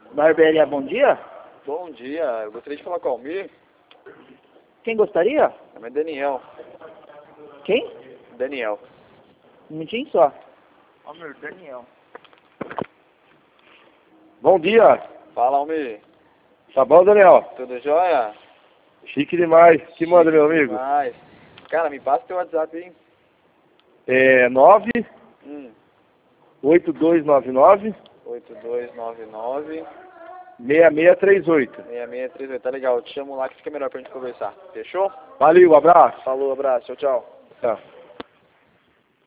Barbearia, bom dia. Bom dia, eu gostaria de falar com o Almir. Quem gostaria? Meu nome é Daniel. Quem? Daniel. Um minutinho só. Almir, Daniel. Bom dia. Fala, Almir. Tá bom, Daniel? Tudo jóia? Chique demais. Que manda, meu amigo? Demais. Cara, me passa teu WhatsApp, hein? É 98299 8299 6638. 6638. Tá legal, eu te chamo lá que fica melhor pra gente conversar. Fechou? Valeu, abraço. Falou, abraço, tchau, tchau. Tchau.